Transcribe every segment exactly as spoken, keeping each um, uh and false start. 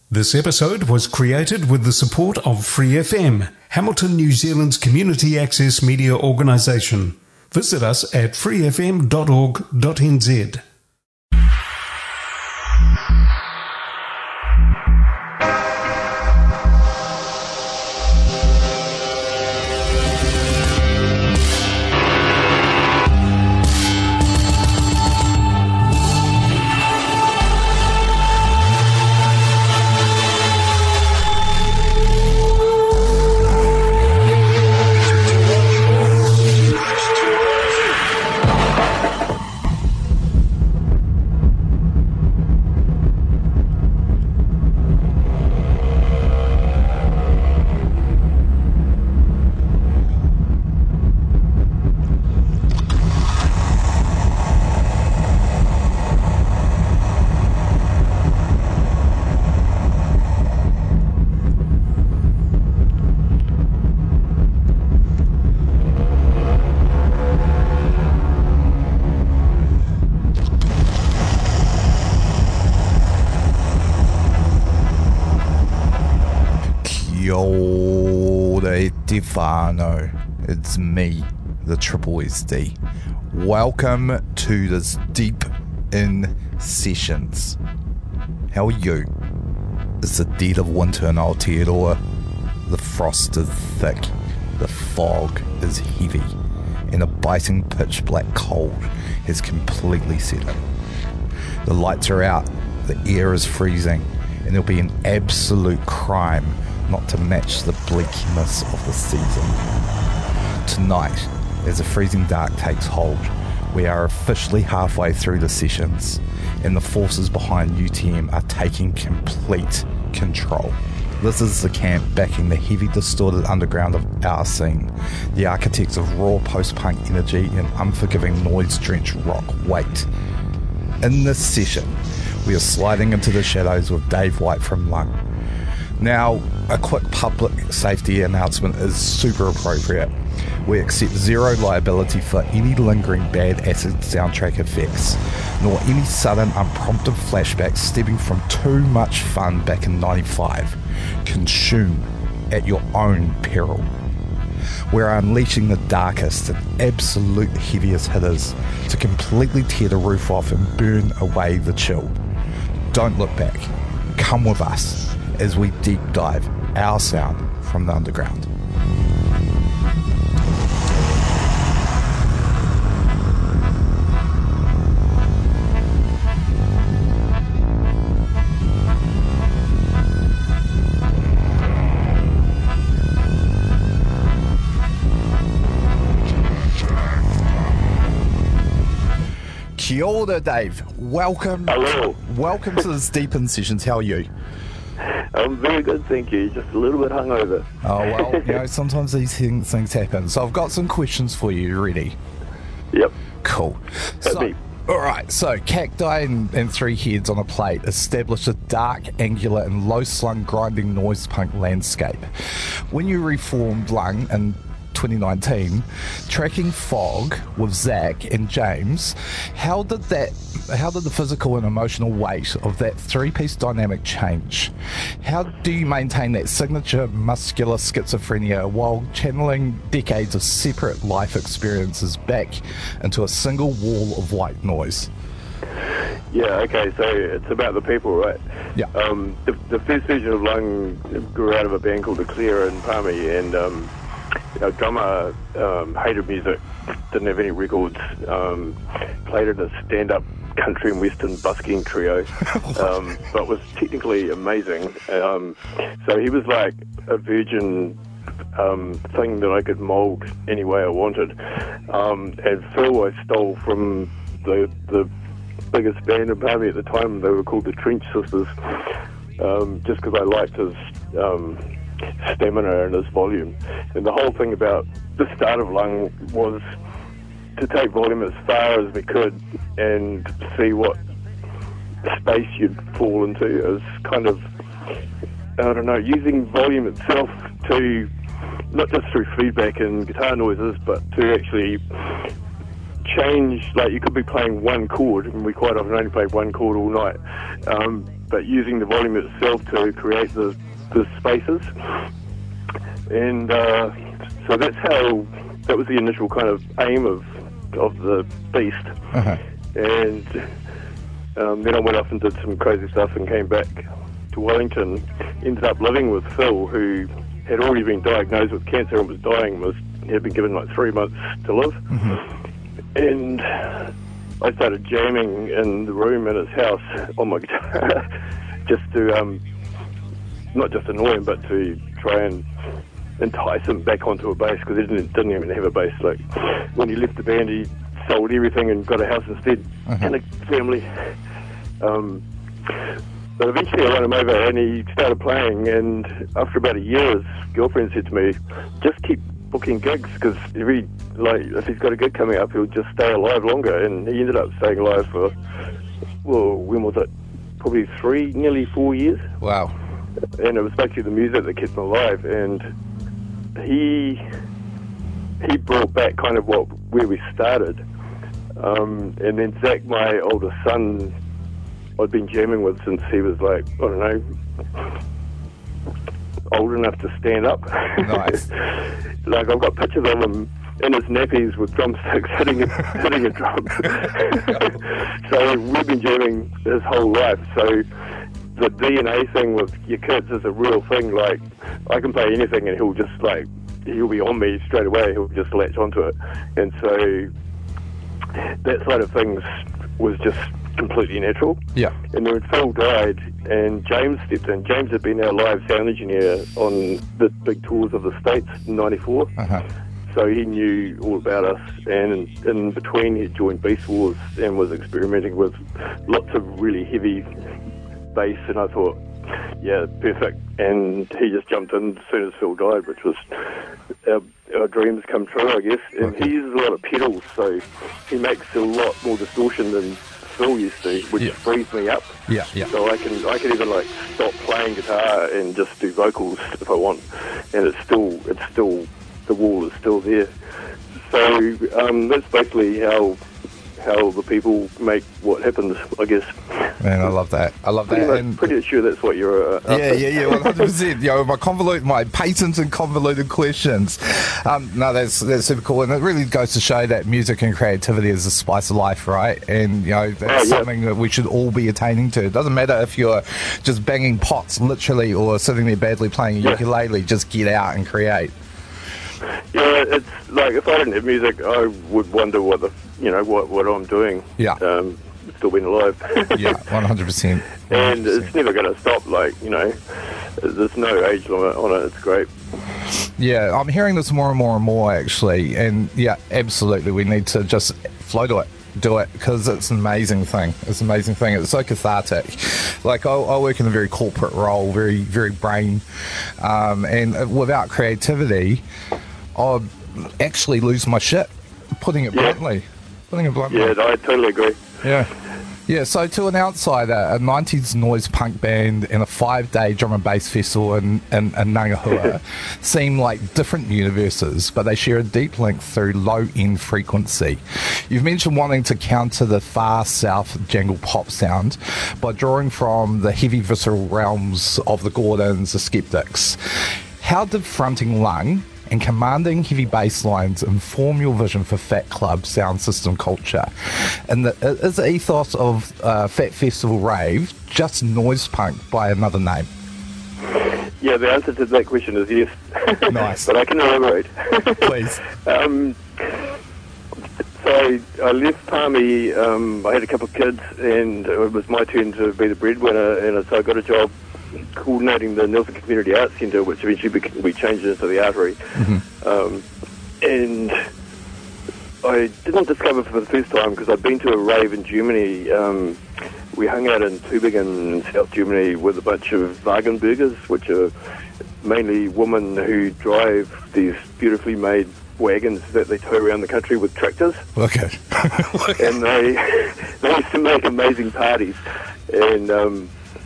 This episode was created with the support of Free F M, Hamilton, New Zealand's community access media organisation. Visit us at free f m dot org dot n z. Stefano, it's me, the Triple S D. Welcome to this Deep In Sessions. How are you? It's the dead of winter in Aotearoa. The frost is thick, the fog is heavy, and a biting pitch black cold has completely set in. The lights are out, the air is freezing, and it'll be an absolute crime not to match the bleakness of the season. Tonight, as the freezing dark takes hold, we are officially halfway through the sessions, and the forces behind U T M are taking complete control. This is the camp backing the heavy distorted underground of our scene, the architects of raw post-punk energy and unforgiving noise-drenched rock weight. In this session, we are sliding into the shadows with Dave White from Lung. Now, a quick public safety announcement is super appropriate. We accept zero liability for any lingering bad acid soundtrack effects, nor any sudden unprompted flashbacks stemming from too much fun back in ninety-five. Consume at your own peril. We're unleashing the darkest and absolute heaviest hitters to completely tear the roof off and burn away the chill. Don't look back. Come with us as we deep dive our sound from the underground. Kia ora, Dave. Welcome. Hello. Welcome to the Deep In Sessions. How are you? I'm very good, thank you. Just a little bit hungover. Oh, well, you know, sometimes these things, things happen. So I've got some questions for you. You ready? Yep. Cool. So, all right. So cacti and, and three heads on a plate establish a dark, angular, and low-slung grinding noise punk landscape. When you reformed Lung in twenty nineteen, tracking Fog with Zach and James, how did that how did the physical and emotional weight of that three-piece dynamic change? How do you maintain that signature muscular schizophrenia while channeling decades of separate life experiences back into a single wall of white noise? Yeah, okay, so it's about the people, right? Yeah. Um, the, the first version of Lung grew out of a band called The Clear in Palmy, and um, our drummer um, hated music, didn't have any records, um, played in a stand-up country and western busking trio, um, but was technically amazing. Um, so he was like a virgin um, thing that I could mould any way I wanted. Um, and Phil I stole from the the biggest band in Palmy at the time. They were called the Trench Sisters, um, just because I liked his Um, stamina and his volume. And the whole thing about the start of Lung was to take volume as far as we could and see what space you'd fall into. It was kind of, I don't know, using volume itself to, not just through feedback and guitar noises, but to actually change, like you could be playing one chord, and we quite often only play one chord all night, um, but using the volume itself to create the, the spaces. And uh, so that's how, that was the initial kind of aim of, of the Beast. Uh-huh. And um, then I went off and did some crazy stuff and came back to Wellington, ended up living with Phil, who had already been diagnosed with cancer and was dying, was had been given like three months to live. Mm-hmm. And I started jamming in the room in his house on my guitar, just to, um, not just annoy him, but to try and entice him back onto a bass, because he didn't, didn't even have a bass. Like, when he left the band, he sold everything and got a house instead, uh-huh. and a family. Um, but eventually I won him over and he started playing, and after about a year his girlfriend said to me, just keep booking gigs, because if, he, like, if he's got a gig coming up, he'll just stay alive longer. And he ended up staying alive for, well, when was it? Probably three, nearly four years. Wow. And it was basically the music that kept him alive. And he he brought back kind of what where we started. Um, and then Zach, my oldest son, I'd been jamming with since he was like, I don't know, old enough to stand up. Nice. Like, I've got pictures of him in his nappies with drumsticks hitting a, hitting a drum. So we've been jamming his whole life. So the D N A thing with your kids is a real thing. Like, I can play anything and he'll just like, he'll be on me straight away. He'll just latch onto it. And so that side of things was just completely natural. Yeah. And then when Phil died and James stepped in, James had been our live sound engineer on the big tours of the States in ninety-four. Uh-huh. So he knew all about us, and in, in between he joined Beast Wars and was experimenting with lots of really heavy bass, and I thought, yeah, perfect. And he just jumped in as soon as Phil died, which was our, our dreams come true, I guess. And Okay. he uses a lot of pedals, so he makes a lot more distortion than Phil used to, which Yeah. frees me up. Yeah, yeah. So I can I can even like stop playing guitar and just do vocals if I want, and it's still it's still the wall is still there. So um, that's basically how how the people make what happens, I guess. Man, I love that. I love Pretty that. much, And pretty sure that's what you're. Uh, yeah, yeah, yeah, one hundred percent. You know, my convolute, my patent and convoluted questions. Um, no, that's that's super cool, and it really goes to show that music and creativity is the spice of life, right? And you know, that's Oh, yeah. something that we should all be attaining to. It doesn't matter if you're just banging pots, literally, or sitting there badly playing a Yeah. ukulele. Just get out and create. Yeah, it's like if I didn't have music, I would wonder what the you know what what I'm doing. Yeah. Um, still being alive. Yeah, one hundred percent. And it's never going to stop. Like, you know, there's no age limit on it. It's great. Yeah, I'm hearing this more and more and more, actually. And yeah, absolutely, we need to just flow to it. Do it, because it's an amazing thing. It's an amazing thing. It's so cathartic. Like, I, I work in a very corporate role, very, very brain, um, and without creativity, I'd actually lose my shit. Putting it Yeah. bluntly. Putting it bluntly. Yeah, I totally agree. Yeah. Yeah, so to an outsider, a nineties noise punk band and a five-day drum and bass festival in, in, in Ngangahua seem like different universes, but they share a deep link through low-end frequency. You've mentioned wanting to counter the far south jangle pop sound by drawing from the heavy visceral realms of the Gordons, the Skeptics. How did fronting Lung and commanding heavy bass lines inform your vision for Fat Club sound system culture? And the, is the ethos of uh, Fat Festival Rave just noise punk by another name? Yeah, the answer to that question is yes. Nice. But I can elaborate. Please. um, so I, I left Palmy, um, I had a couple of kids, and it was my turn to be the breadwinner, and so I got a job coordinating the Nelson Community Arts Centre, which eventually bec- we changed into the Artery. Mm-hmm. Um, and I didn't discover for the first time, because I'd been to a rave in Germany. Um, we hung out in Tübingen in South Germany with a bunch of Wagenburgers, which are mainly women who drive these beautifully made wagons that they tow around the country with tractors. Okay. And they, they used to make amazing parties. And um,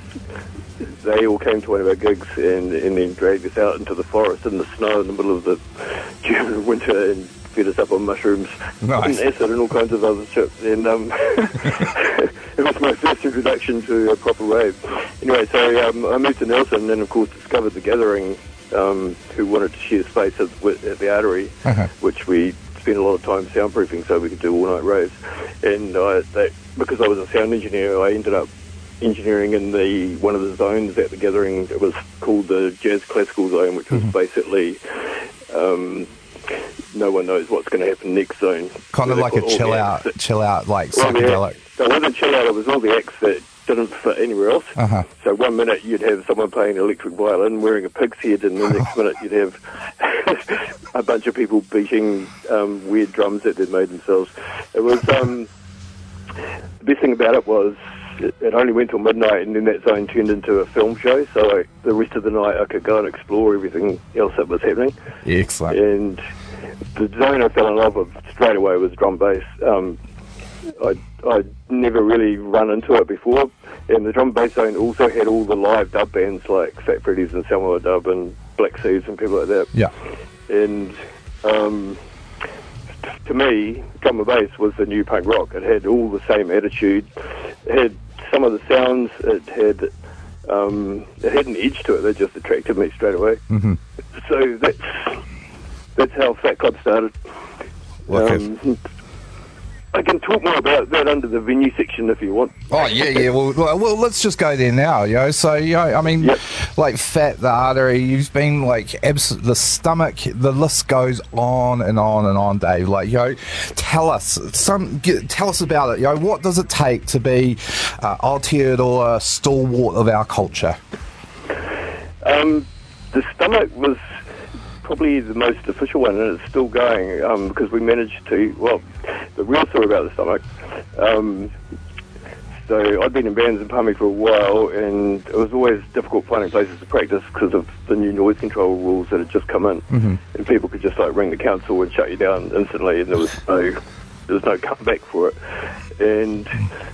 they all came to one of our gigs and, and then dragged us out into the forest in the snow in the middle of the German winter and fed us up on mushrooms Nice. and acid and all kinds of other shit. And um, it was my first introduction to a proper rave. Anyway, so um, I moved to Nelson, and then of course discovered the Gathering, um, who wanted to share space at, at the Artery, Uh-huh. which we spent a lot of time soundproofing so we could do all-night raves. And I, they, because I was a sound engineer, I ended up engineering in the one of the zones at the Gathering. It was called the Jazz Classical Zone, which was Mm-hmm. basically um, no one knows what's going to happen next zone. Kind of Where like they've a got all chill the out, acts that- chill out, like well, yeah, psychedelic. it wasn't chill out, it was all the acts that didn't fit anywhere else. Uh-huh. So one minute you'd have someone playing electric violin wearing a pig's head, and the next minute you'd have a bunch of people beating um, weird drums that they'd made themselves. It was um, the best thing about it was it, it only went till midnight, and then that zone turned into a film show. So I, the rest of the night I could go and explore everything else that was happening. Excellent. And the zone I fell in love with straight away was drum bass. Um, I I'd never really run into it before, and the drum bass zone also had all the live dub bands like Fat Freddy's and Selma Dub and Black Seeds and people like that. Yeah. And um, to me, drum and bass was the new punk rock. It had all the same attitude. It had some of the sounds. It had um, it had an edge to it that just attracted me straight away. Mm-hmm. So that's that's how Fat Club started. Okay. Um, I can talk more about that under the venue section if you want. Oh yeah, yeah. Well, well, well, let's just go there now, yo. So, yo, I mean, Yep. like Fat, the Artery, you've been like abs- the Stomach. The list goes on and on and on, Dave. Like, yo, tell us some. Get, tell us about it, yo. What does it take to be uh, Aotearoa stalwart of our culture? Um, the Stomach was probably the most official one, and it's still going um, because we managed to. Well, the real story about the Stomach. Um, so I'd been in bands in Palmy for a while, and it was always difficult finding places to practice because of the new noise control rules that had just come in, Mm-hmm. and people could just like ring the council and shut you down instantly, and there was no there was no comeback for it. And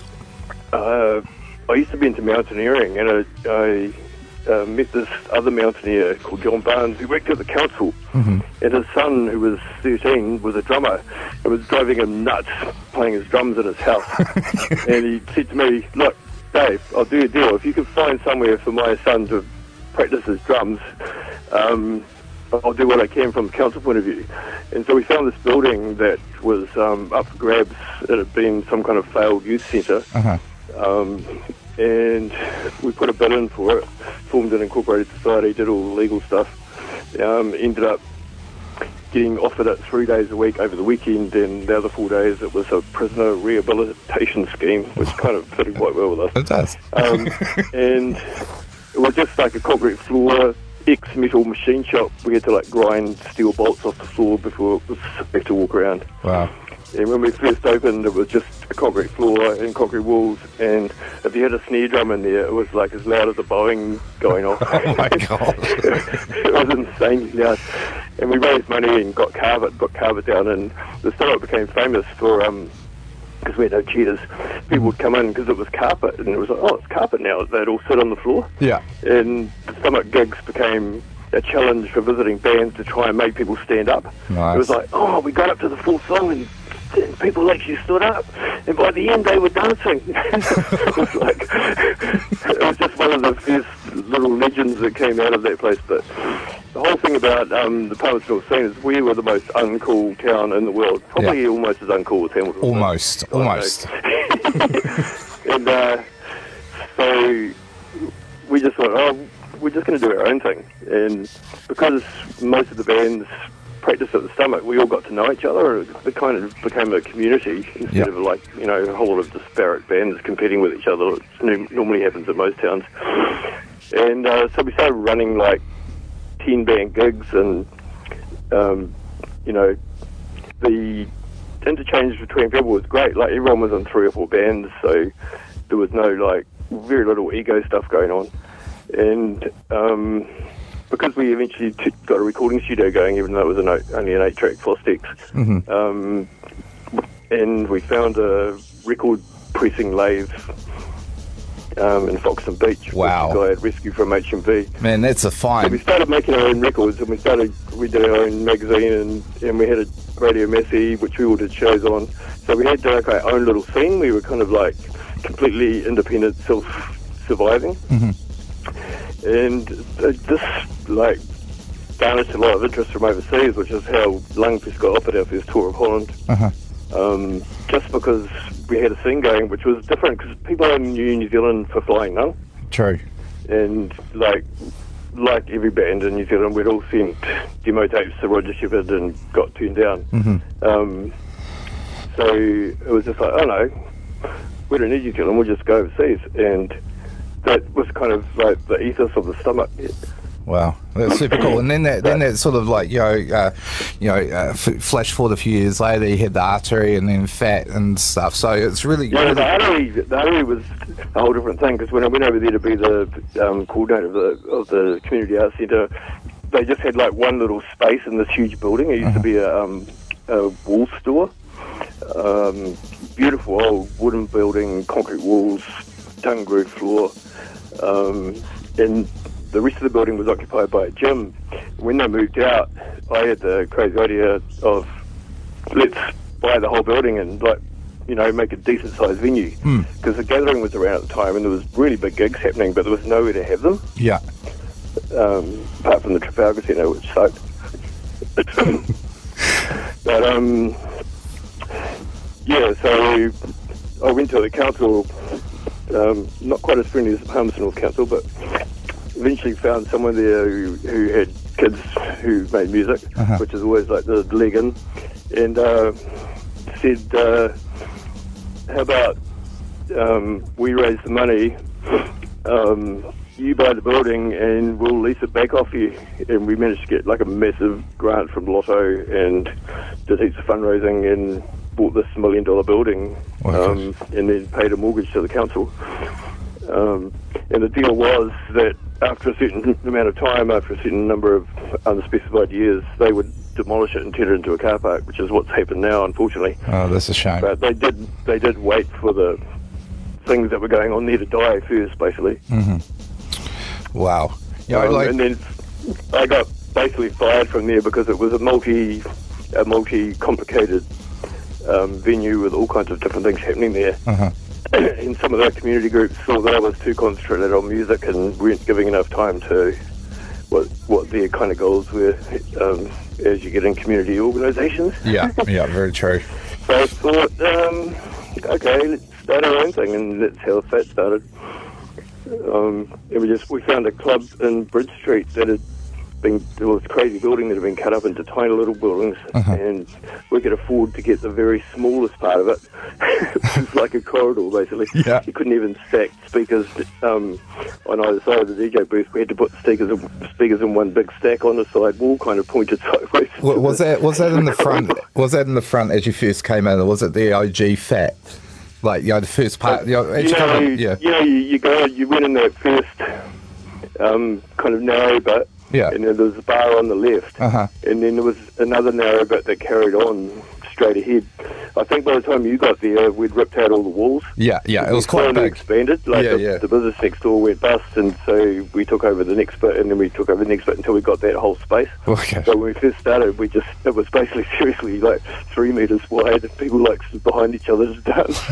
uh, I used to be into mountaineering, and I. I Uh, met this other mountaineer called John Barnes who worked at the council, Mm-hmm. and his son, who was thirteen, was a drummer and was driving him nuts playing his drums in his house. And he said to me, look, Dave, I'll do a deal. If you can find somewhere for my son to practice his drums, um, I'll do what I can from the council point of view. And so we found this building that was um, up for grabs. It had been some kind of failed youth centre. Uh-huh. Um, and we put a bid in for it, formed an incorporated society, did all the legal stuff, um, ended up getting offered it three days a week over the weekend, and the other four days it was a prisoner rehabilitation scheme, which kind of fitted quite well with us. It does. Um, and it was just like a concrete floor, ex-metal machine shop. We had to like grind steel bolts off the floor before it was safe to walk around. Wow. And when we first opened, it was just a concrete floor and concrete walls, and if you had a snare drum in there, it was like as loud as a Boeing going off. Oh my God. It was insanely loud. And we raised money and got carpet, got carpet down, and the Stomach became famous for, um, because we had no cheaters. People would come in because it was carpet, and it was like, oh, it's carpet now. They'd all sit on the floor. Yeah. And the Stomach gigs became a challenge for visiting bands to try and make people stand up. Nice. It was like, oh, we got up to the fourth song and and people actually stood up, and by the end they were dancing. It was like, it was just one of the first little legends that came out of that place. But the whole thing about um, the Palmerston scene is we were the most uncool town in the world, probably Yeah. almost as uncool as Hamilton. Almost. I don't know. Almost. And uh, so we just thought, oh, we're just going to do our own thing. And because most of the bands practice at the Stomach, we all got to know each other. It kind of became a community instead Yeah. of like, you know, a whole lot of disparate bands competing with each other. It normally happens at most towns. And uh, so we started running like ten band gigs, and um, you know, the interchange between people was great. Like everyone was in three or four bands, so there was no like very little ego stuff going on. And um, because we eventually t- got a recording studio going, even though it was an o- only an eight-track Fostex, Mm-hmm. um, and we found a record pressing lathe um, in Foxton Beach, Wow. which a guy had rescued from H M V. Man, that's a So we fine. started making our own records, and we started, we did our own magazine, and, and we had a Radio Massey, which we all did shows on. So we had like our own little scene. We were kind of like completely independent, self-surviving. Mm-hmm. And uh, this, like, garnished a lot of interest from overseas, which is how Lung first got up at our first tour of Holland. Uh-huh. Um, just because we had a scene going, which was different, because people only knew New Zealand for Flying Nun. True. And, like, like every band in New Zealand, we'd all sent demo tapes to Roger Shepherd and got turned down. Mm-hmm. Um, so it was just like, oh no, we don't need New Zealand, we'll just go overseas. And that was kind of like the ethos of the Stomach. Wow, that's super cool. And then that, then that sort of like, you know, uh, you know, uh, f- flash forward a few years later, you had the Artery and then Fat and stuff. So it's really, yeah. really The Artery, the Artery was a whole different thing, because when I went over there to be the um, coordinator of the of the community arts centre, they just had like one little space in this huge building. It used uh-huh. to be a, um, a wool store. Um, beautiful old wooden building, concrete walls, tongue groove floor, um, and the rest of the building was occupied by a gym. When they moved out, I had the crazy idea of, let's buy the whole building and, like, you know, make a decent sized venue, because mm. the gathering was around at the time and there was really big gigs happening, but there was nowhere to have them. Yeah. Um, apart from the Trafalgar Centre, which sucked. But um, yeah, so I went to the council, um, not quite as friendly as the Palmerston North Council, but eventually found someone there who, who had kids who made music, uh-huh. which is always like the leg in, and uh, said, uh, how about um, we raise the money, um, you buy the building and we'll lease it back off you. And we managed to get like a massive grant from Lotto and did heaps of fundraising and bought this million dollar building, wow. um, and then paid a mortgage to the council. Um, and the deal was that after a certain amount of time, after a certain number of unspecified years, they would demolish it and turn it into a car park, which is what's happened now, unfortunately. Oh, that's a shame. But they did they did wait for the things that were going on there to die first, basically. Mm-hmm. Wow. Yeah, um, like... And then I got basically fired from there because it was a multi a multi complicated um, venue with all kinds of different things happening there. Uh-huh. And some of the community groups thought that I was too concentrated on music and weren't giving enough time to what what their kind of goals were um, as you get in community organisations. Yeah, yeah, very true. So I thought, um, okay, let's start our own thing, and that's how Fat started. Um, and we just we found a club in Bridge Street that had been, there was a crazy building that had been cut up into tiny little buildings, uh-huh. and we could afford to get the very smallest part of it. It was like a corridor, basically. Yeah. You couldn't even stack speakers um, on either side of the D J booth. We had to put speakers in, speakers in one big stack on the side wall, kind of pointed sideways. What, was that was that in the front? Was that in the front as you first came in, or was it the O G Fat? Like, you know, the first part, you know, as you you come know, in, yeah. You know, you, you go, you went in that first um, kind of narrow bit, Yeah. and then there was a bar on the left, Uh-huh. and then there was another narrow bit that carried on straight ahead. I think by the time you got there, we'd ripped out all the walls. Yeah, yeah, it was We quite slowly big. expanded. Like Yeah, the, yeah. the business next door went bust, and so we took over the next bit, and then we took over the next bit until we got that whole space. Okay. So when we first started, we just, it was basically seriously like three metres wide, and people like stood behind each other to dance.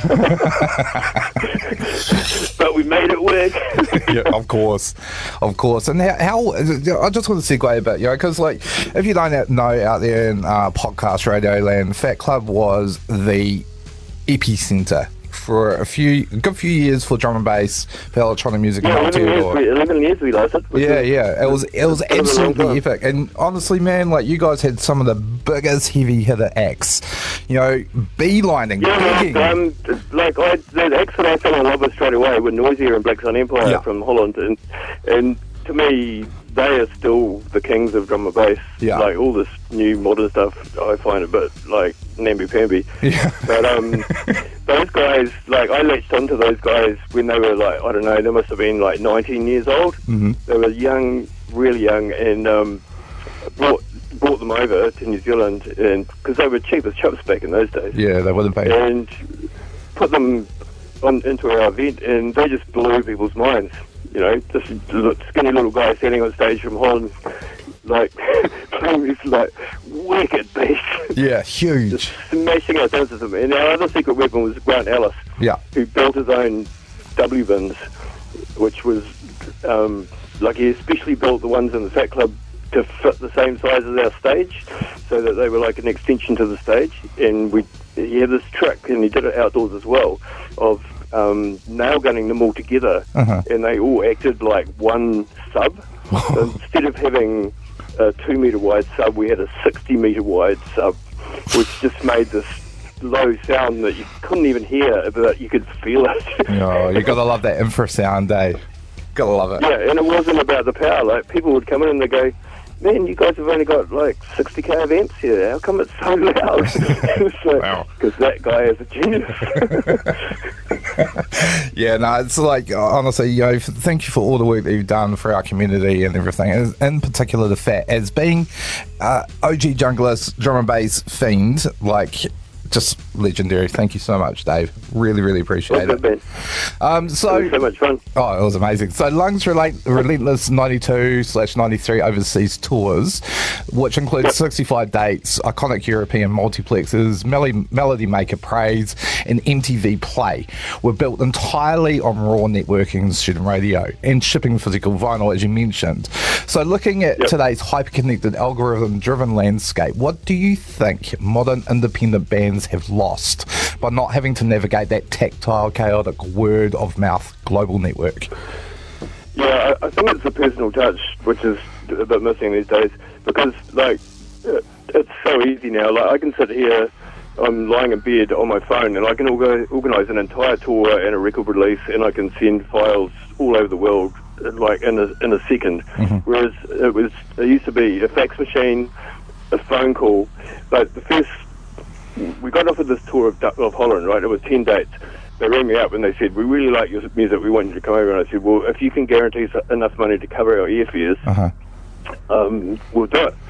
But we made it work. Yeah, of course, of course. And how, how I just want to segue a bit, you know, because like if you don't know out there in uh, podcast radio land, Fat Club was the epicenter for a few a good few years for drum and bass, for electronic music Yeah, in eleven years, Aotearoa. we, eleven years we lasted. which Yeah, was- yeah, it was it was It was a long absolutely time. epic. And honestly, man, like you guys had some of the biggest heavy hitter acts, you know, beelining, Yeah, begging. like, um, like I, the acts that I fell in love with straight away were Noisier and Black Sun Empire Yeah. from Holland, and and to me they are still the kings of drum and bass. Yeah. Like all this new modern stuff, I find a bit like namby-pamby. Yeah. But um, those guys, like I latched onto those guys when they were like, I don't know, they must have been like nineteen years old. Mm-hmm. They were young, really young, and um, brought brought them over to New Zealand, and because they were cheap as chips back in those days. Yeah, they wouldn't pay. And put them on, into our event, and they just blew people's minds. You know, just a skinny little guy standing on stage from Holland, like playing these like wicked beats. Yeah, huge. Just smashing our dance system. And our other secret weapon was Grant Ellis, Yeah. who built his own W bins, which was um, like he especially built the ones in the Fat Club to fit the same size as our stage, so that they were like an extension to the stage. And we he had this trick, and he did it outdoors as well, of um, nail gunning them all together, Uh-huh. and they all acted like one sub. So instead of having a two metre wide sub, we had a sixty metre wide sub, which just made this low sound that you couldn't even hear, but you could feel it. Oh, you gotta love that infrasound, eh? Gotta love it. Yeah, and it wasn't about the power. Like, people would come in and they go, man, you guys have only got like sixty k of amps here. How come it's so loud? so, Wow. Because that guy is a genius. Yeah, no, it's like, honestly, you know, f- thank you for all the work that you've done for our community and everything. And in particular, the Fat, as being uh, O G jungler, drum and bass fiend, like, just legendary. Thank you so much, Dave. Really, really appreciate What's it. up, man? Um, It so, was so much fun. oh, it was amazing. So, Lungs Relate, Relentless ninety-two slash ninety-three overseas tours, which includes Yep. sixty-five dates, iconic European multiplexes, Melody, Melody Maker Praise, and M T V Play, were built entirely on raw networking and student radio and shipping physical vinyl, as you mentioned. So, looking at Yep. today's hyper-connected, algorithm-driven landscape, what do you think modern independent bands have lost by not having to navigate that tactile, chaotic word-of-mouth global network? Yeah, I, I think it's the personal touch, which is a bit missing these days, because, like, it, it's so easy now. Like, I can sit here, I'm lying in bed on my phone, and I can orga- organise an entire tour and a record release, and I can send files all over the world, like, in a, in a second. Mm-hmm. Whereas it was, it used to be a fax machine, a phone call. Like, the first, we got off of this tour of, of Holland, right? It was ten dates. They rang me up and they said, we really like your music, we want you to come over. And I said, well, if you can guarantee s- enough money to cover our airfares, Uh-huh. um, we'll do it.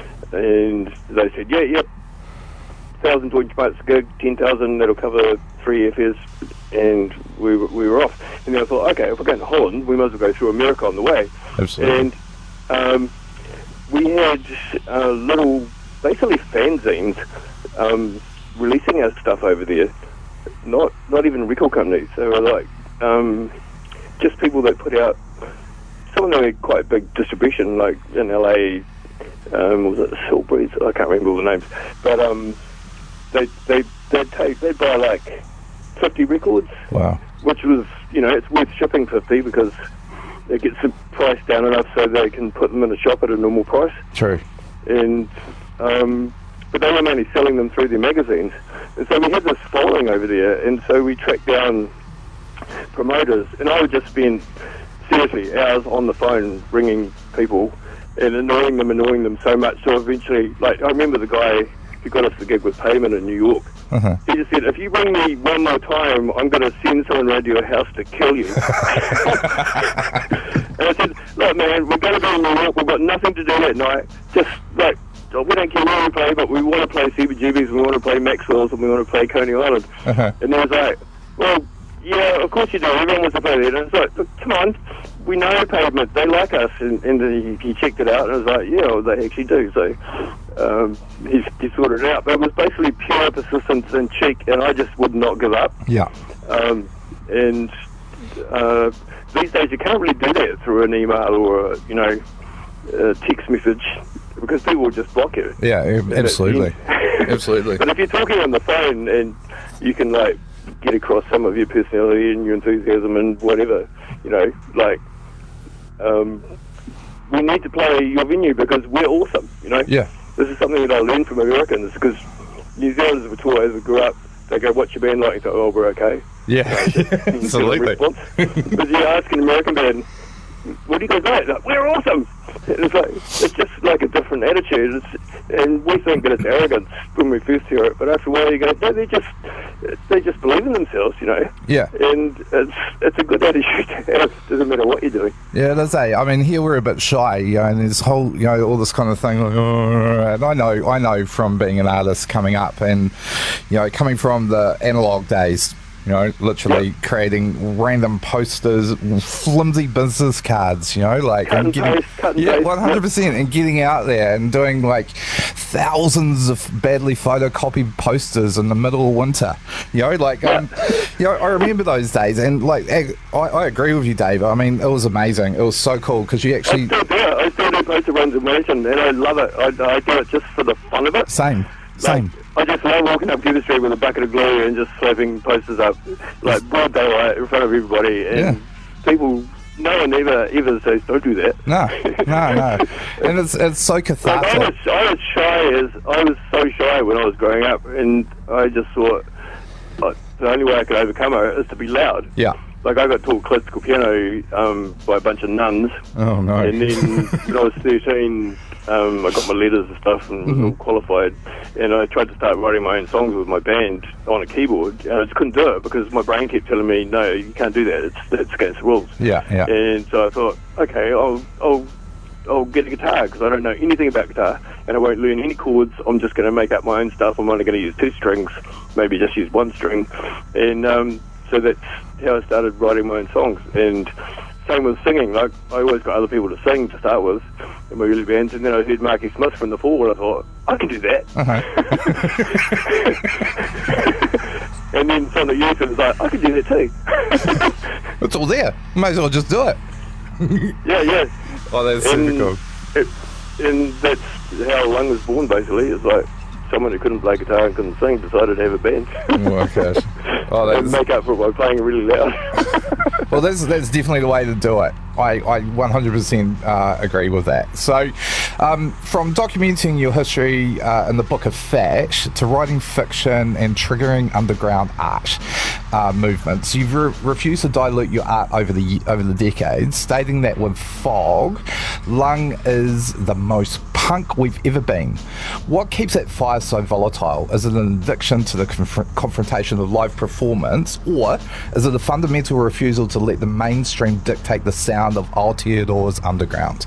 And they said, yeah, yep, one thousand twenty bucks a gig, ten thousand, that'll cover three airfares, and we, were- we were off. And then I thought, okay, if we're going to Holland, we might as well go through America on the way. Absolutely. And um, we had uh, little, basically fanzines, um, releasing our stuff over there. Not not even record companies. They were like um, just people that put out. Some of them had quite big distribution, like in L A. Um, was it Silbreeze? I can't remember all the names. But um, they they they'd take they'd buy like fifty records, Wow. which was, you know, it's worth shipping fifty because it gets the price down enough so they can put them in the shop at a normal price. True. And um, but they were mainly selling them through their magazines. And so we had this following over there, and so we tracked down promoters, and I would just spend, seriously, hours on the phone ringing people and annoying them, annoying them so much, so eventually, like, I remember the guy who got us the gig with Payment in New York. Uh-huh. He just said, if you ring me one more time, I'm going to send someone around to your house to kill you. And I said, look, man, we're going to be in New York. We've got nothing to do that night. Just, like, we don't care where we play, but we want to play C B G B's, we want to play Maxwell's, and we want to play Coney Island. Uh-huh. And he was like, well, yeah, of course you do. Everyone wants to play there. And I was like, look, come on. We know Pavement. They like us. And, and he, he checked it out, and I was like, yeah, well, they actually do. So um, he, he sorted it out. But it was basically pure persistence and cheek, and I just would not give up. Yeah. Um, and uh, these days you can't really do that through an email or a, you know, a text message, because people will just block you. Yeah, absolutely. Absolutely. But if you're talking on the phone and you can, like, get across some of your personality and your enthusiasm and whatever, you know, like, um, we need to play your venue because we're awesome, you know. Yeah. This is something that I learned from Americans, because New Zealanders were taught as we grew up, they go, what's your band like? And you go, oh, we're okay. Yeah. Absolutely. Response. But you ask an American band, what do you guys like? Like, we're awesome. And it's like, it's just like a different attitude. It's, and we think that it's arrogance when we first hear it, but after a while you go, no, they just, they just believe in themselves, you know. Yeah. And it's it's a good attitude to have. Doesn't matter what you're doing. Yeah, it is. Eh? I mean, here we're a bit shy, you know, and there's whole, you know, all this kind of thing. Like, oh, and I know, I know from being an artist coming up, and you know, coming from the analog days, You know, literally Yep. creating random posters, flimsy business cards, you know, like Cut and getting, paste, cut and yeah, paste, one hundred percent, and getting out there and doing like thousands of badly photocopied posters in the middle of winter. You know, like, um, you know, I remember those days, and like, I, I agree with you, Dave. I mean, it was amazing. It was so cool because you I actually still do it. I still do poster runs in Wellington, and I love it. I, I do it just for the fun of it. same, same. Like, I just love walking up Gibbs Street with a bucket of glue and just slapping posters up, like broad daylight in front of everybody, and Yeah. people. No one ever ever says don't do that. No, no, no, and it's it's so Like, I cathartic. was, I was shy as I was so shy when I was growing up, and I just thought like, the only way I could overcome it is to be loud. Yeah. Like, I got taught classical piano um, by a bunch of nuns, Oh no. and then when I was thirteen, um, I got my letters and stuff and was all qualified, and I tried to start writing my own songs with my band on a keyboard, and I just couldn't do it because my brain kept telling me, no, you can't do that, it's, it's against the rules. Yeah, yeah. And so I thought, okay, I'll, I'll, I'll get a guitar because I don't know anything about guitar, and I won't learn any chords. I'm just going to make up my own stuff. I'm only going to use two strings, maybe just use one string, and um, so that's how I started writing my own songs. And same with singing. Like, I always got other people to sing to start with in my early bands, and then I heard Marky Smith from the Fall, and I thought, I can do that. Uh-huh. And then Sonic Youth, it was like, I can do that too. It's all there. Might as well just do it. Yeah, yeah. Oh, that's super And, cool. it, and that's how Lung was born, basically. It's like someone who couldn't play guitar and couldn't sing decided to have a band. Oh my gosh. Oh, And that's, make up for it by playing really loud. well, that's that's definitely the way to do it. I, I one hundred percent uh, agree with that. So, um, from documenting your history uh, in the Book of Thatch to writing fiction and triggering underground art uh, movements, you've re- refused to dilute your art over the over the decades, stating that with Fog, Lung is the most punk we've ever been. What keeps that fire so volatile? Is it an addiction to the conf- confrontation of live performance, or is it a fundamental refusal to let the mainstream dictate the sound of Aotearoa's underground?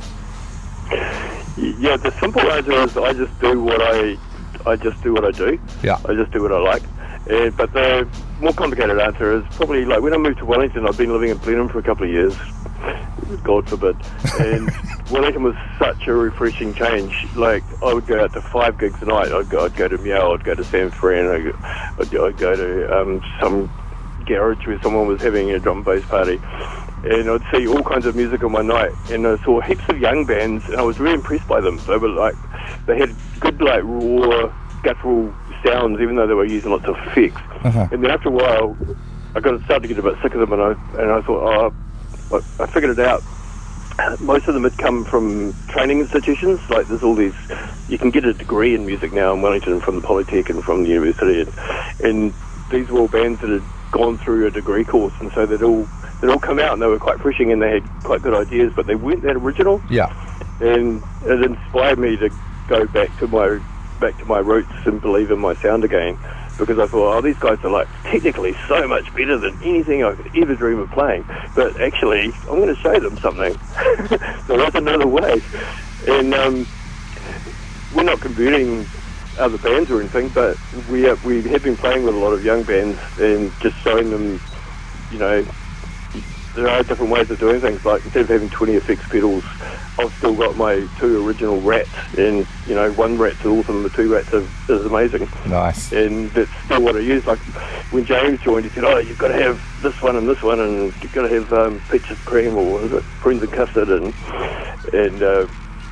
Yeah, the simple answer is I just do what I, I just do what I do. Yeah. I just do what I like. Uh, but the more complicated answer is probably like when I moved to Wellington, I've been living in Blenheim for a couple of years. God forbid. And Wellington was such a refreshing change. Like, I would go out to five gigs a night. I'd go, I'd go to Meow, I'd go to San Fran, I'd go, I'd go, I'd go to um, some garage where someone was having a drum and bass party. And I'd see all kinds of music on my night. And I saw heaps of young bands, and I was really impressed by them. They were like, they had good, like, raw, guttural sounds, even though they were using lots of effects. Uh-huh. And then after a while, I got started to get a bit sick of them, and I and I thought, oh, I figured it out. Most of them had come from training institutions. Like, there's all these, you can get a degree in music now in Wellington from the Polytech and from the university, and, and these were all bands that had gone through a degree course, and so they'd all they'd all come out and they were quite refreshing and they had quite good ideas, but they weren't that original. Yeah. And it inspired me to go back to my back to my roots and believe in my sound again. Because I thought, oh, these guys are like technically so much better than anything I could ever dream of playing. But actually, I'm going to show them something. So that's another way. And um, we're not converting other bands or anything, but we have, we have been playing with a lot of young bands and just showing them, you know, there are different ways of doing things. Like, instead of having twenty effects pedals, I've still got my two original rats, and, you know, one rat's awesome, the two rats are, is amazing. Nice. And that's still what I use. Like, when James joined, he said, oh, you've got to have this one and this one, and you've got to have um, peaches cream, or what is it, prunes and custard, and and uh,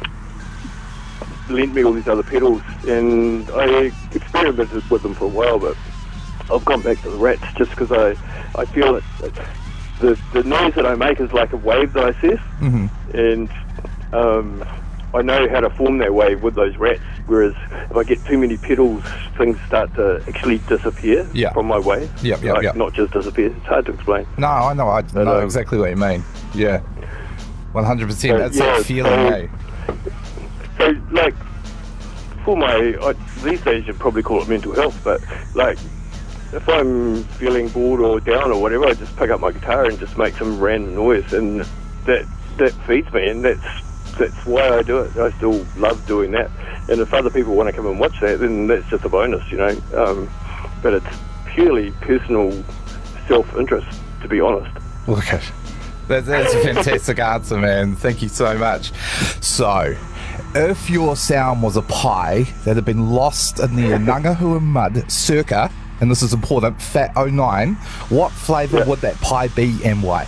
lent me all these other pedals. And I experimented with them for a while, but I've gone back to the rats just because I, I feel it. The, the noise that I make is like a wave that I surf, Mm-hmm. and um, I know how to form that wave with those rats, whereas if I get too many pedals, things start to actually disappear Yeah. from my wave. Yep, yep, like, yep. Not just disappear, it's hard to explain. No, I know. I know um, exactly what you mean. Yeah. one hundred percent. So, That's yeah, that feeling, so- eh? So, like, for my, I, these days you'd probably call it mental health, but, like, if I'm feeling bored or down or whatever, I just pick up my guitar and just make some random noise, and that that feeds me, and that's that's why I do it. I still love doing that. And if other people want to come and watch that, then that's just a bonus, you know. Um, but it's purely personal self-interest, to be honest. Okay. That, that's a fantastic answer, man. Thank you so much. So, if your sound was a pie that had been lost in the Ngangahua mud circa, and this is important, Fat oh nine, what flavour Yeah. would that pie be and why?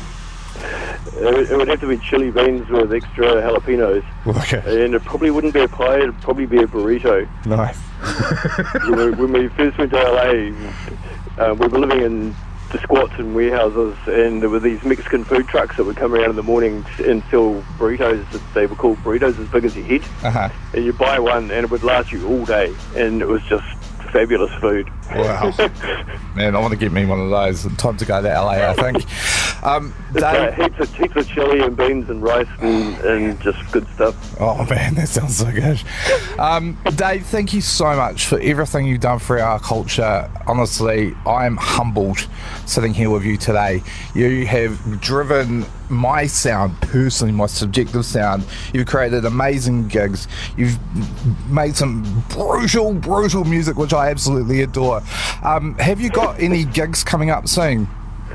It, it would have to be chili beans with extra jalapenos. Okay. And it probably wouldn't be a pie, it'd probably be a burrito. Nice. when, we, when we first went to L A, uh, we were living in the squats and warehouses, and there were these Mexican food trucks that would come around in the morning and sell burritos. They were called burritos as big as your head. Uh-huh. And you buy one and it would last you all day, and it was just fabulous food. Wow. Man, I want to get me one of those. Time to go to L A, I think. Um, It's uh, Dave. heaps, of, heaps of chili and beans and rice and, and just good stuff. Oh man, that sounds so good. Um, Dave, thank you so much for everything you've done for our culture. Honestly, I'm humbled sitting here with you today. You have driven my sound, personally, my subjective sound. You've created amazing gigs. You've made some brutal, brutal music, which I absolutely adore. Um, have you got any gigs coming up soon?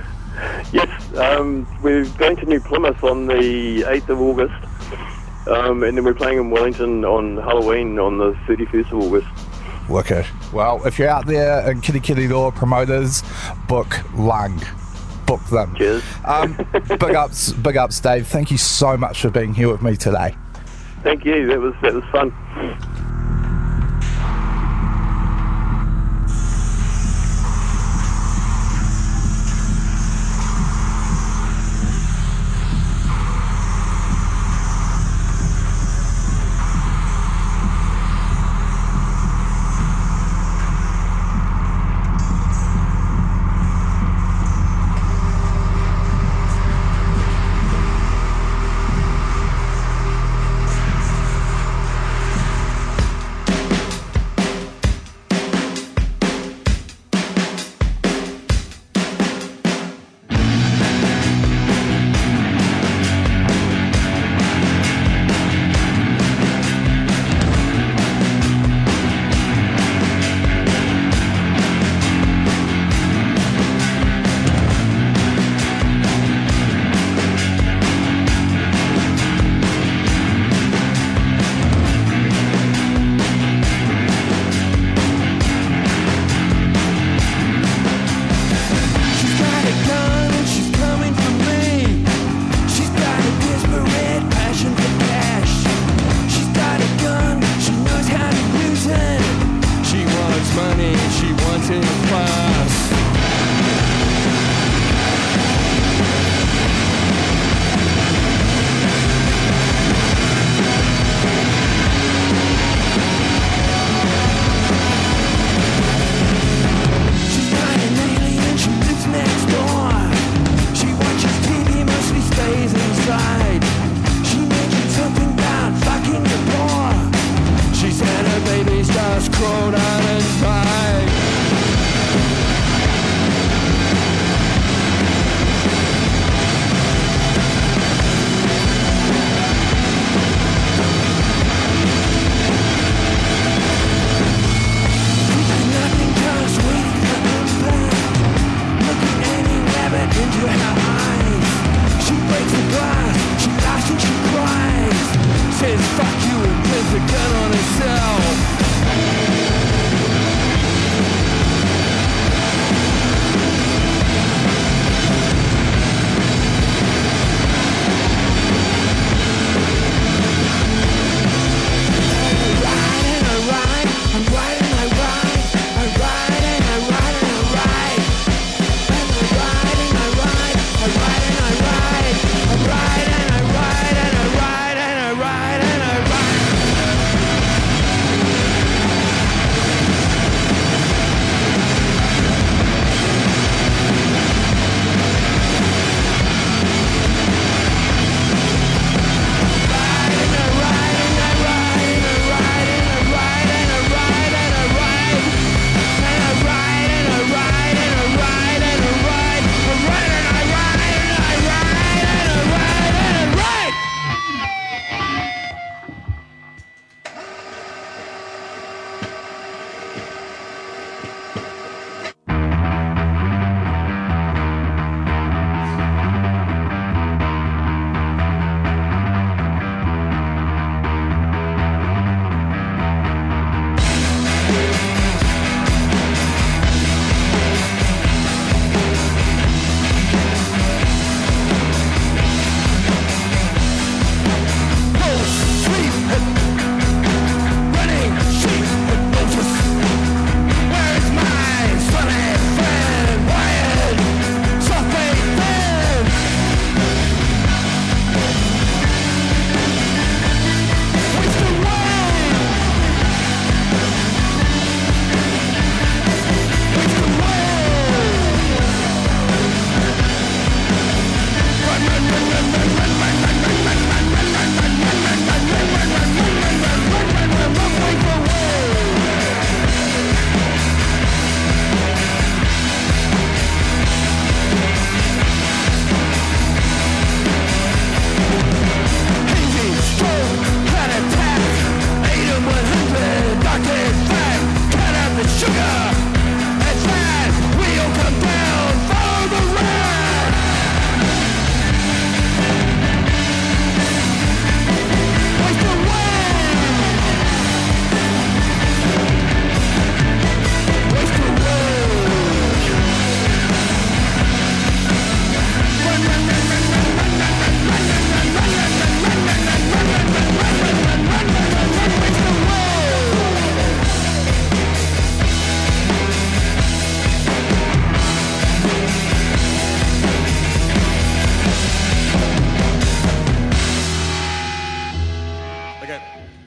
Yes, um, we're going to New Plymouth on the eighth of August, um, and then we're playing in Wellington on Halloween on the thirty-first of August. Wicked. Well, if you're out there in Kitty Kitty Door, promoters, book Lung. Book them. Cheers. Um, big ups, big ups, Dave. Thank you so much for being here with me today. Thank you, that was, that was fun. Says fuck you and puts a gun on herself. Okay.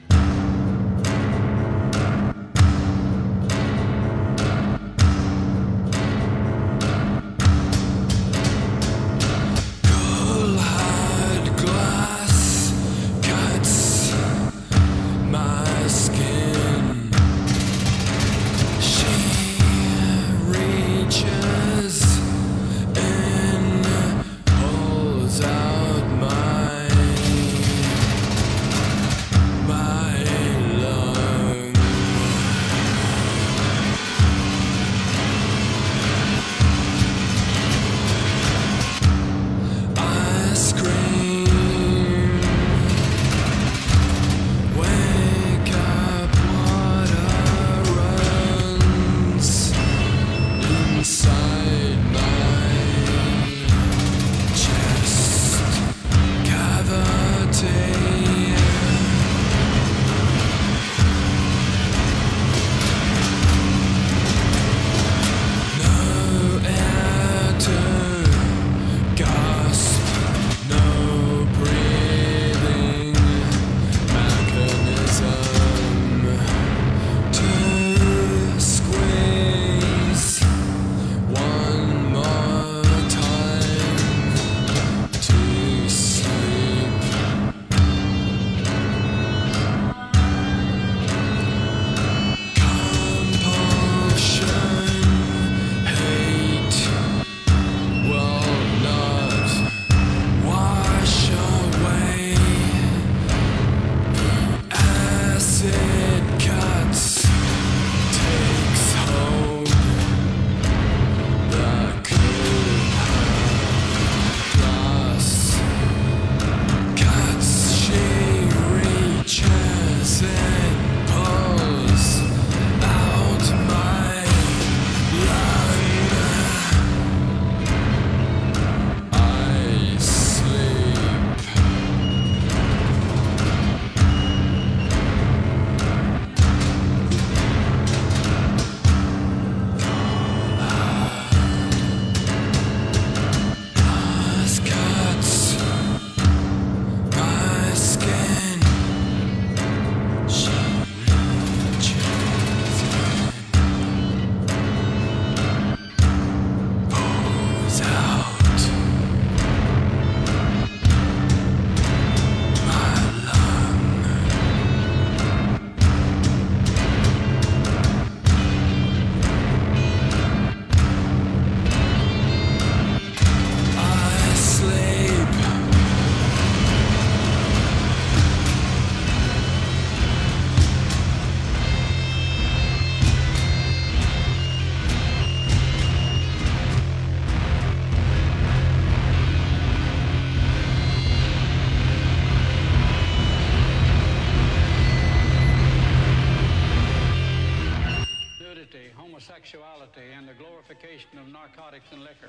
Homosexuality and the glorification of narcotics and liquor.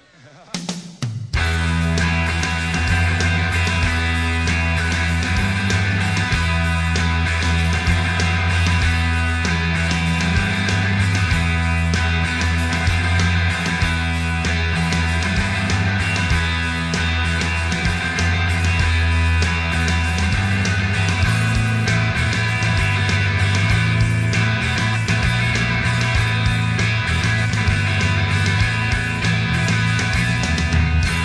Thank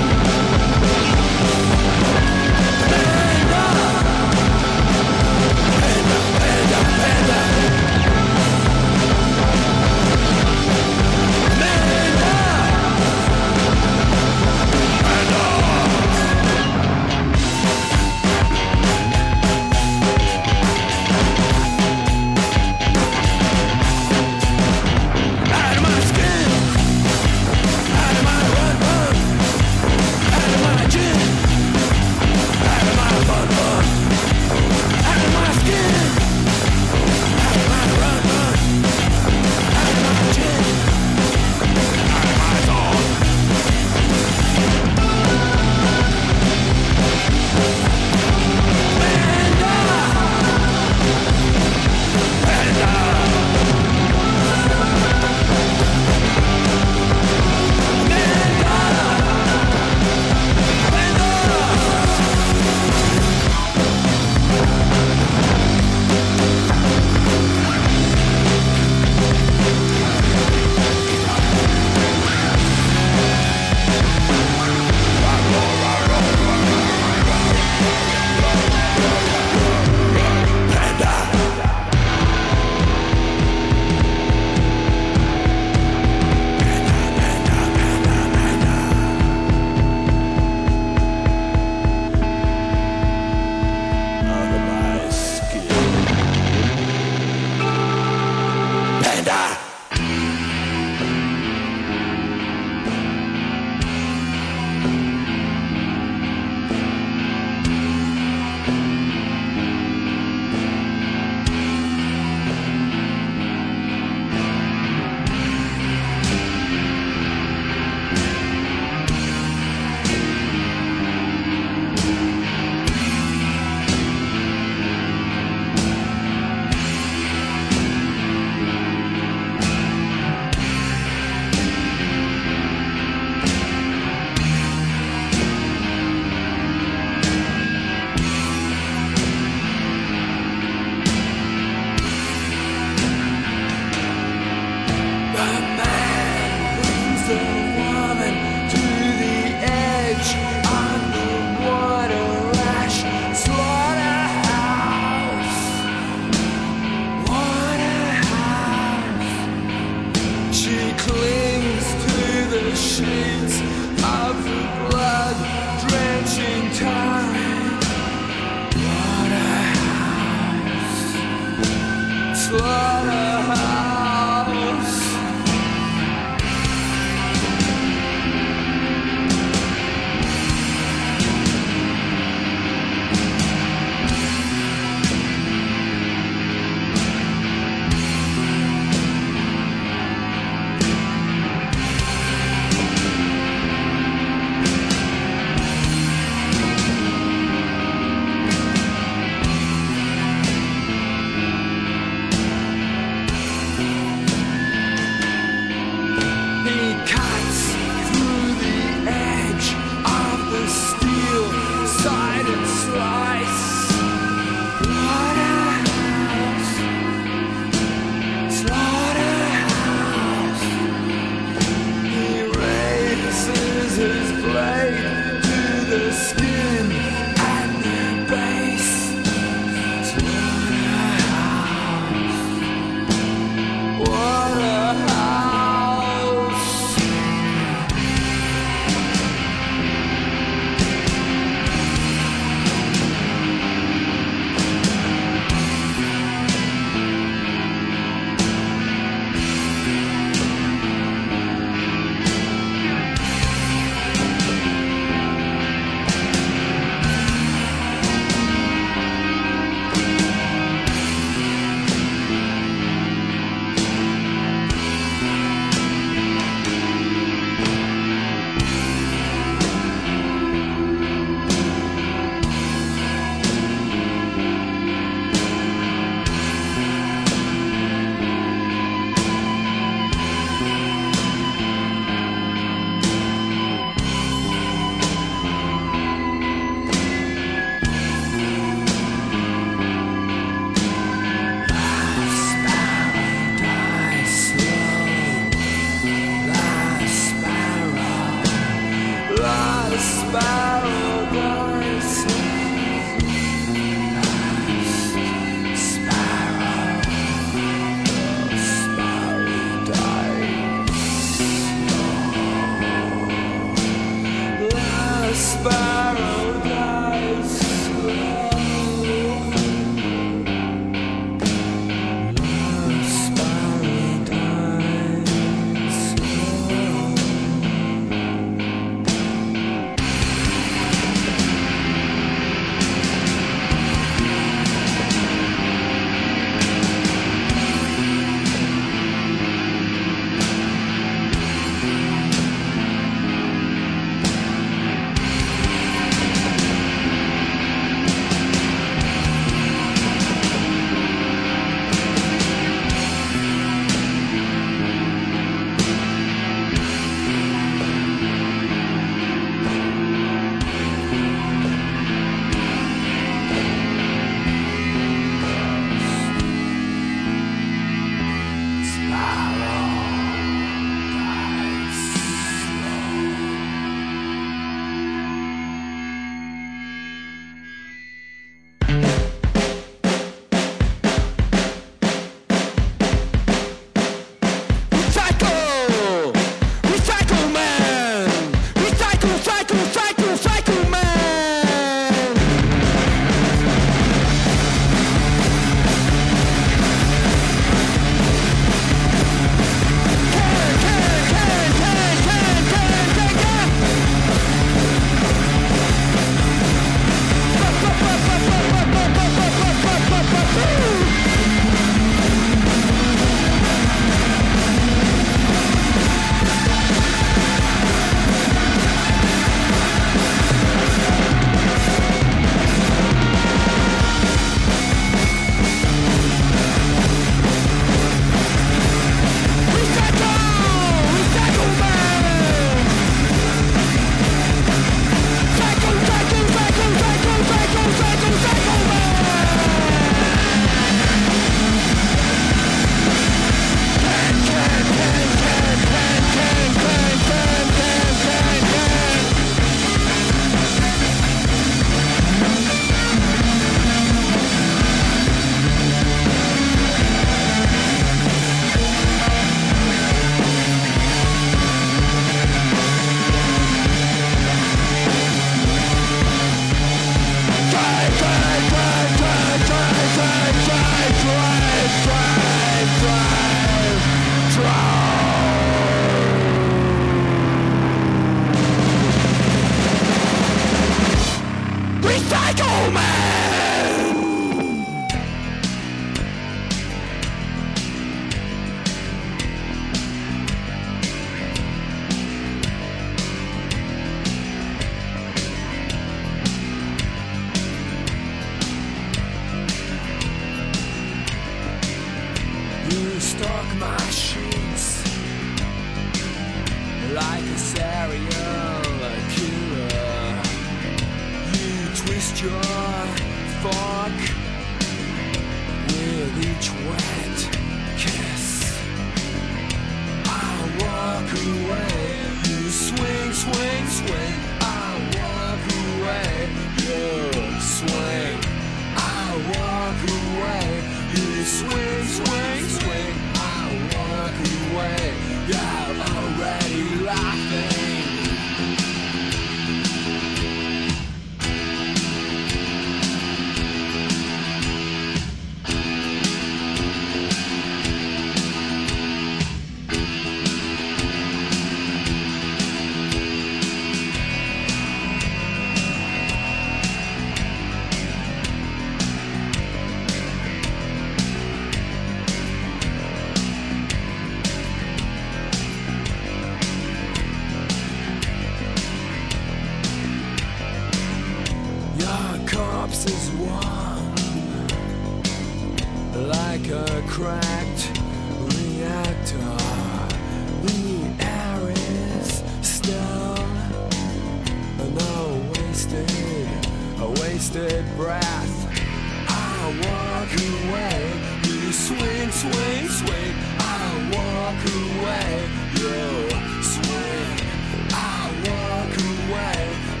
Swing, I walk away.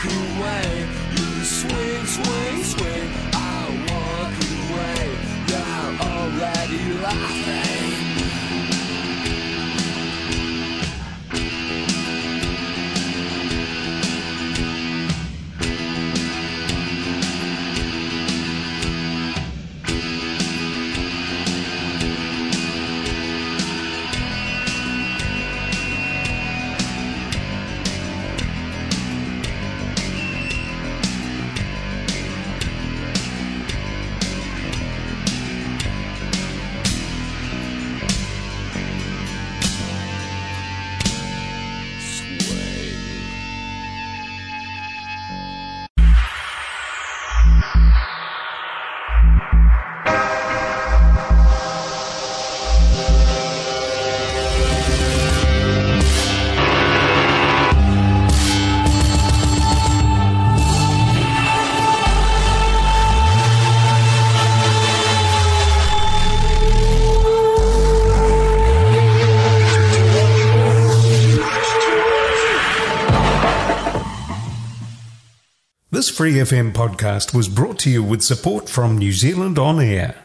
away. You swing, swing, swing. I walk away. You're already laughing. This Free F M podcast was brought to you with support from New Zealand On Air.